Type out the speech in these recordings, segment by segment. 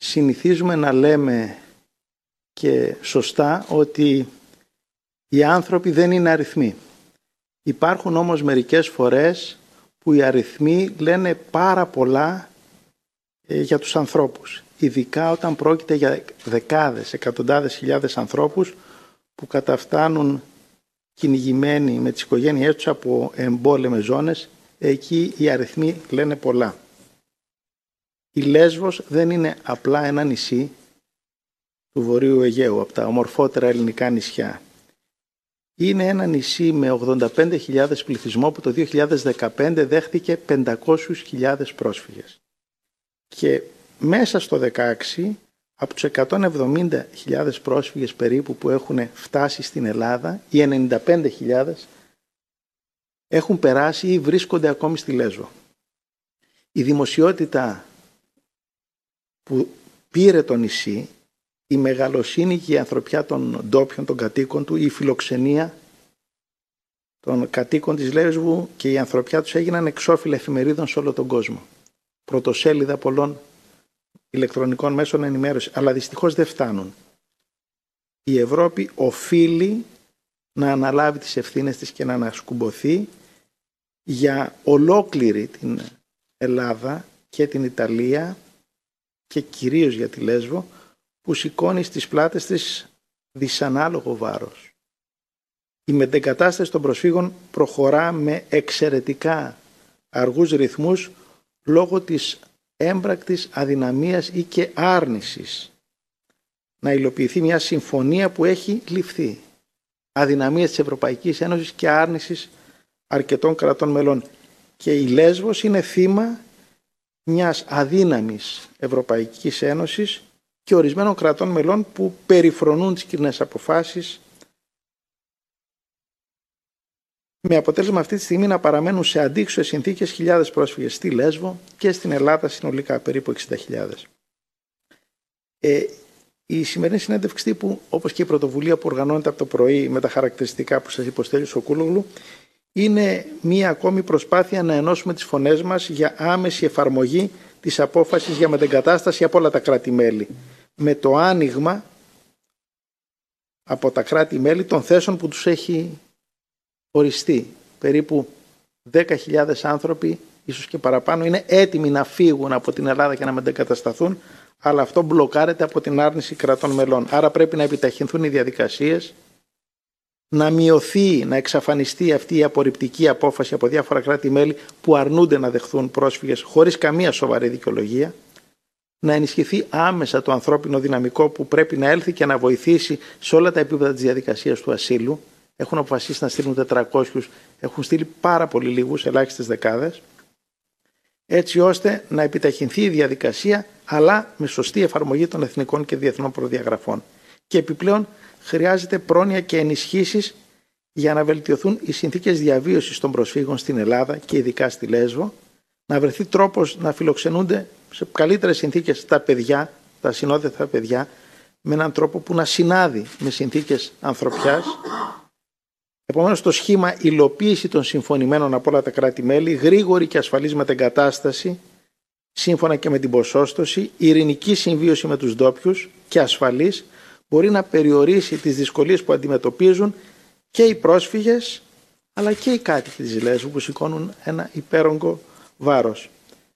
συνηθίζουμε να λέμε και σωστά ότι οι άνθρωποι δεν είναι αριθμοί. Υπάρχουν όμως μερικές φορές που οι αριθμοί λένε πάρα πολλά για τους ανθρώπους. Ειδικά όταν πρόκειται για δεκάδες, εκατοντάδες χιλιάδες ανθρώπους που καταφτάνουν κυνηγημένοι με τις οικογένειές τους από εμπόλεμες ζώνες, εκεί οι αριθμοί λένε πολλά. Η Λέσβος δεν είναι απλά ένα νησί του Βορείου Αιγαίου, από τα ομορφότερα ελληνικά νησιά. Είναι ένα νησί με 85.000 πληθυσμό που το 2015 δέχτηκε 500.000 πρόσφυγες. Και μέσα στο 2016, από τους 170.000 πρόσφυγες περίπου που έχουν φτάσει στην Ελλάδα, οι 95.000 έχουν περάσει ή βρίσκονται ακόμη στη Λέσβο. Η δημοσιότητα που πήρε το νησί, η μεγαλοσύνη και η ανθρωπιά των ντόπιων, των κατοίκων του, η φιλοξενία των κατοίκων της Λέσβου και η ανθρωπιά τους έγιναν εξώφυλλα εφημερίδων σε όλο τον κόσμο. Πρωτοσέλιδα πολλών ηλεκτρονικών μέσων ενημέρωσης, αλλά δυστυχώς δεν φτάνουν. Η Ευρώπη οφείλει να αναλάβει τις ευθύνες της και να ανασκουμποθεί για ολόκληρη την Ελλάδα και την Ιταλία και κυρίως για τη Λέσβο, που σηκώνει στις πλάτες της δυσανάλογο βάρος. Η μετεγκατάσταση των προσφύγων προχωρά με εξαιρετικά αργούς ρυθμούς λόγω της έμπρακτης αδυναμίας ή και άρνησης να υλοποιηθεί μια συμφωνία που έχει ληφθεί. Αδυναμίας της Ευρωπαϊκής Ένωσης και άρνησης αρκετών κρατών μελών. Και η Λέσβος είναι θύμα μιας αδύναμης Ευρωπαϊκής Ένωσης και ορισμένων κρατών μελών που περιφρονούν τις κοινές αποφάσεις, με αποτέλεσμα αυτή τη στιγμή να παραμένουν σε αντίξωες συνθήκες χιλιάδες πρόσφυγες στη Λέσβο και στην Ελλάδα συνολικά περίπου 60.000. Η σημερινή συνέντευξη τύπου, όπως και η πρωτοβουλία που οργανώνεται από το πρωί με τα χαρακτηριστικά που σας υποστέλει ο Σοκούλογλου, είναι μία ακόμη προσπάθεια να ενώσουμε τις φωνές μας για άμεση εφαρμογή της απόφασης για μετεγκατάσταση από όλα τα κράτη-μέλη, με το άνοιγμα από τα κράτη-μέλη των θέσεων που τους έχει οριστεί. Περίπου 10.000 άνθρωποι, ίσως και παραπάνω, είναι έτοιμοι να φύγουν από την Ελλάδα και να μετεγκατασταθούν, αλλά αυτό μπλοκάρεται από την άρνηση κρατών μελών. Άρα πρέπει να επιταχυνθούν οι διαδικασίες, να μειωθεί, να εξαφανιστεί αυτή η απορριπτική απόφαση από διάφορα κράτη-μέλη που αρνούνται να δεχθούν πρόσφυγες χωρίς καμία σοβαρή δικαιολογία, να ενισχυθεί άμεσα το ανθρώπινο δυναμικό που πρέπει να έλθει και να βοηθήσει σε όλα τα επίπεδα της διαδικασίας του ασύλου. Έχουν αποφασίσει να στείλουν 400, έχουν στείλει πάρα πολύ λίγους, ελάχιστες δεκάδες, έτσι ώστε να επιταχυνθεί η διαδικασία, αλλά με σωστή εφαρμογή των εθνικών και διεθνών προδιαγραφών. Και επιπλέον χρειάζεται πρόνοια και ενισχύσεις για να βελτιωθούν οι συνθήκες διαβίωσης των προσφύγων στην Ελλάδα και ειδικά στη Λέσβο, να βρεθεί τρόπος να φιλοξενούνται σε καλύτερες συνθήκες τα παιδιά, τα ασυνόδευτα παιδιά, με έναν τρόπο που να συνάδει με συνθήκες ανθρωπιάς. Επομένως, το σχήμα υλοποίηση των συμφωνημένων από όλα τα κράτη-μέλη, γρήγορη και ασφαλής μετεγκατάσταση, σύμφωνα και με την ποσόστοση, ειρηνική συμβίωση με τους ντόπιους και ασφαλής, μπορεί να περιορίσει τις δυσκολίες που αντιμετωπίζουν και οι πρόσφυγες, αλλά και οι κάτοικοι της Λέσβου που σηκώνουν ένα υπέρογκο βάρος.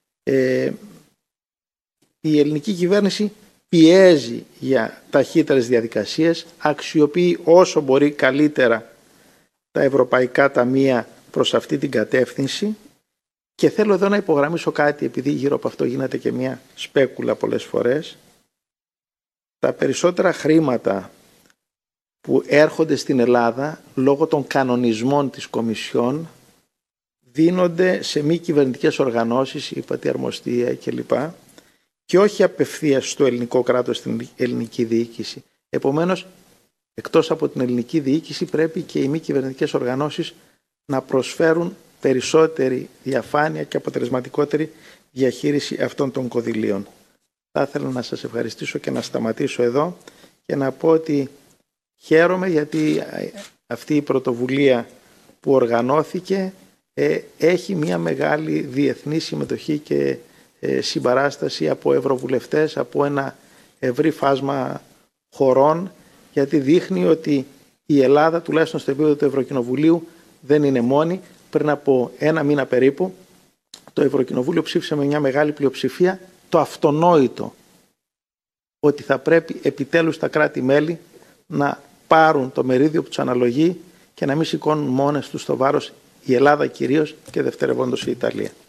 Η ελληνική κυβέρνηση πιέζει για ταχύτερες διαδικασίες, αξιοποιεί όσο μπορεί καλύτερα τα ευρωπαϊκά ταμεία προς αυτή την κατεύθυνση και θέλω εδώ να υπογραμμίσω κάτι, επειδή γύρω από αυτό γίνεται και μια σπέκουλα πολλές φορές. Τα περισσότερα χρήματα που έρχονται στην Ελλάδα λόγω των κανονισμών της Κομισιόν δίνονται σε μη κυβερνητικές οργανώσεις, η Πατιαρμοστία κλπ. Και όχι απευθείας στο ελληνικό κράτος, στην ελληνική διοίκηση. Επομένως, εκτός από την ελληνική διοίκηση πρέπει και οι μη κυβερνητικές οργανώσεις να προσφέρουν περισσότερη διαφάνεια και αποτελεσματικότερη διαχείριση αυτών των κονδυλίων. Θα ήθελα να σας ευχαριστήσω και να σταματήσω εδώ και να πω ότι χαίρομαι γιατί αυτή η πρωτοβουλία που οργανώθηκε έχει μια μεγάλη διεθνή συμμετοχή και συμπαράσταση από ευρωβουλευτές, από ένα ευρύ φάσμα χωρών, γιατί δείχνει ότι η Ελλάδα, τουλάχιστον στο επίπεδο του Ευρωκοινοβουλίου, δεν είναι μόνη. Πριν από ένα μήνα περίπου, το Ευρωκοινοβούλιο ψήφισε με μια μεγάλη πλειοψηφία το αυτονόητο, ότι θα πρέπει επιτέλους τα κράτη-μέλη να πάρουν το μερίδιο που τους αναλογεί και να μην σηκώνουν μόνες τους το βάρος, η Ελλάδα κυρίως και δευτερευόντως η Ιταλία.